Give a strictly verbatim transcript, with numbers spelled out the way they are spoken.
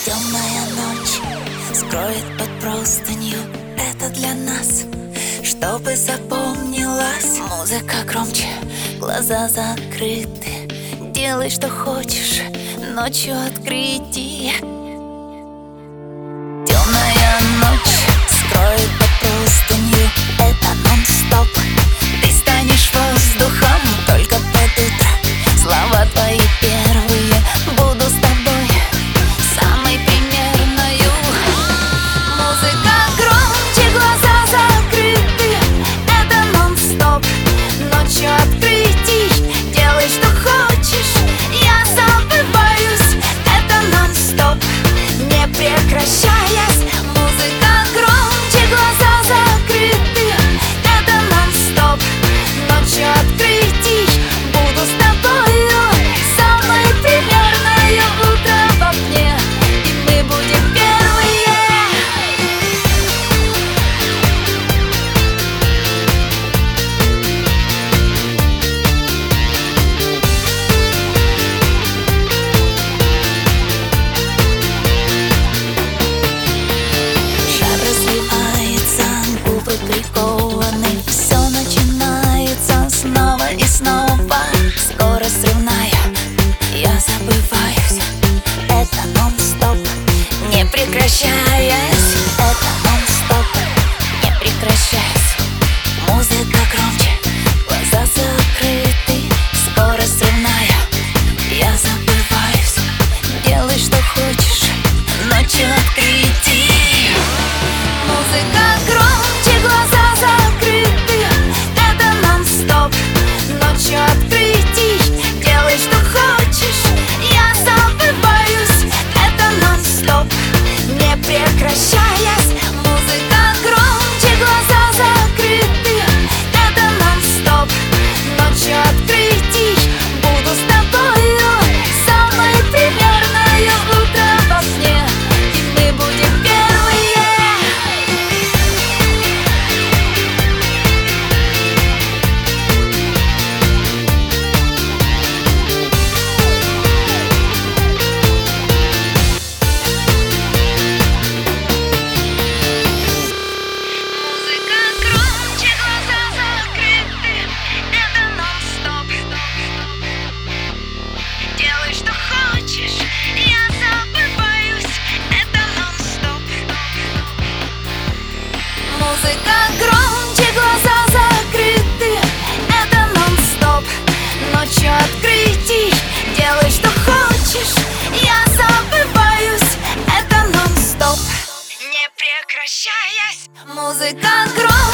Темная ночь скроет под простынью. Это для нас, чтобы запомнилась. Музыка громче, глаза закрыты. Делай, что хочешь, ночью открытие. Темная ночь скроет под простынью. Это нон-стоп. Ты станешь воздухом только под утро. Слова твои первые, буду с тобой самой примерною. Музыка громче, глаза закрыты. Это нон-стоп. Ночью открытий. Делай, что хочешь, я забываюсь. Это нон-стоп, не прекращаясь. Музыка громче, глаза закрыты. Это нон-стоп. Ночью открытий. Буду с тобою самой примерною. Утро в окне, и мы будем первые. Жар разливается, губы прикованы. Все начинается снова и снова. Скорость взрывная, я забываюсь. Это нон-стоп, не прекращаясь. Это нон-стоп, не прекращаясь. Музыка громче, глаза закрыты. Скорость взрывная, я забываюсь. Делай, что хочешь, ночью открытий. Музыка громче, глаза закрыты. Это нон-стоп. Ночью открытий. Делай, что хочешь, я забываюсь. Это нон-стоп, не прекращаясь. Музыка громче, глаза закрыты. Это нон-стоп. Ночью открытий. Буду с тобою самой примерною. Утро в окне, и мы будем первые. Музыка громче, глаза закрыты. Это нон-стоп. Делай, что хочешь, я забываюсь. Это нон-стоп. Музыка громче, глаза закрыты. Это нон-стоп. Ночью открытий. Делай, что хочешь, я забываюсь. Это нон-стоп, не прекращаясь. Музыка громче.